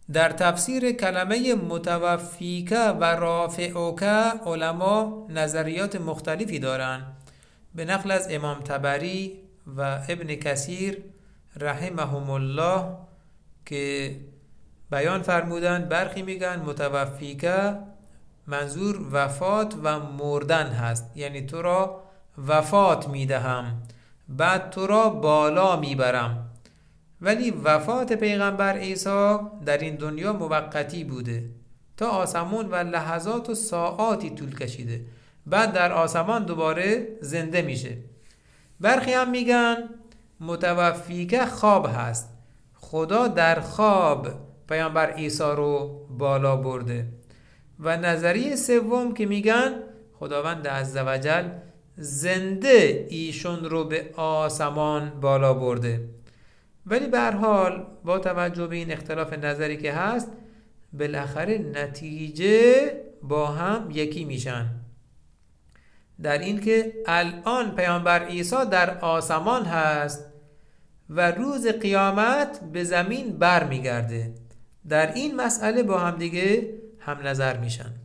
در تفسیر کلمه متوفیک و رافعک علما نظریات مختلفی دارند. به نقل از امام طبری و ابن کثیر رحمهم الله که بیان فرمودند، برخی میگن متوفیک منظور وفات و مردن هست، یعنی تو را وفات میدهم بعد تو را بالا میبرم. ولی وفات پیغمبر عیسی در این دنیا موقتی بوده، تا آسمون و لحظات و ساعاتی طول کشیده، بعد در آسمان دوباره زنده میشه. برخی هم میگن متوفیک خواب هست، خدا در خواب پیامبر عیسی رو بالا برده. و نظریه سوم که میگن خداوند عزوجل زنده ایشون رو به آسمان بالا برده. ولی به هر حال با توجه به این اختلاف نظری که هست، بالاخره نتیجه با هم یکی میشن، در این که الان پیامبر عیسی در آسمان هست و روز قیامت به زمین بر میگرده. در این مسئله با هم دیگه هم نظر میشن.